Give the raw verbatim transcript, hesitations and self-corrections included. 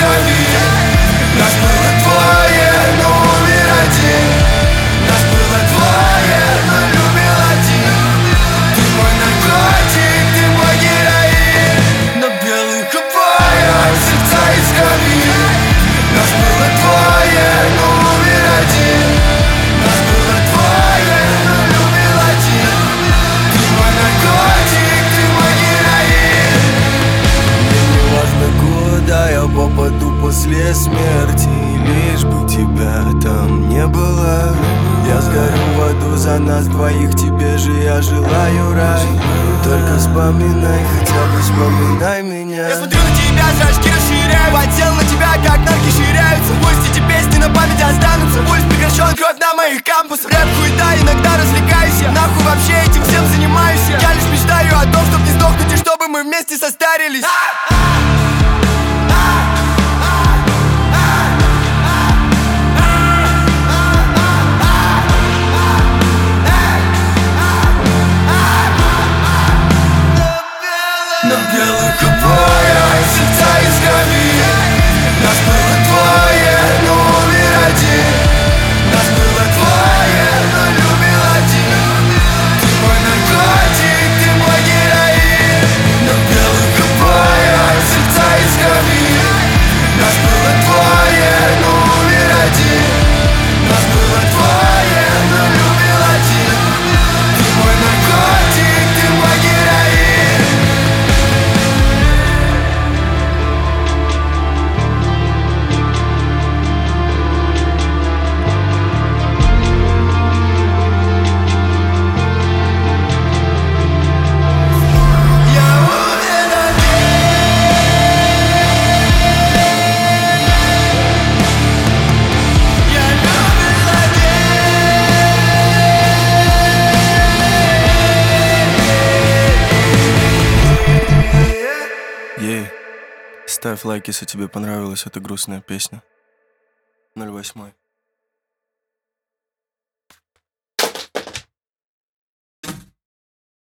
крови. Нас было двое, но умер один. Нас было двое, но любил один. Ты мой наркотик, ты мой героин. На белых обоях сердца из крови. Нас было двое, но умер один. Нас было двое, но любил один. Ты мой наркотик, ты мой героин. Мне не важно, куда я попаду после смерти, лишь бы тебя там не было. Я сгорю в аду за нас двоих, тебе же я желаю рай. Только вспоминай, хотя бы вспоминай меня. Я смотрю на тебя, зрачки расширяю, подсел на тебя, как нарки ширяются. Пусть эти песни на память останутся, пусть прекращен кровь на моих кампусах. Рэп хуета, иногда развлекаюсь я, нахуй вообще этим всем занимаюсь я. Я лишь мечтаю о том, чтоб не сдохнуть и чтобы мы вместе состарились. На белых обоях сердца из крови. Нас было двое, но умер один. Нас было двое, но любил один. Ты мой наркотик, ты мой героин. На белых обоях сердца из крови. Нас было двое, но умер один. Нас было двое, но любил один. Ты мой наркотик, ты мой героин. Ей, ставь лайк, если тебе понравилась эта грустная песня. ноль восемь.